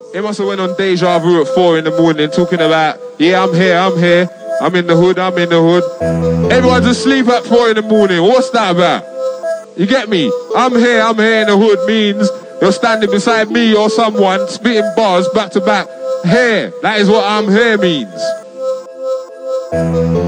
He must have went on Deja Vu at 4 in the morning talking about, yeah, I'm here, I'm in the hood. Everyone's asleep at 4 in the morning. What's that about? You get me? I'm here in the hood means you're standing beside me or someone spitting bars back to back. Here, that is what I'm here means.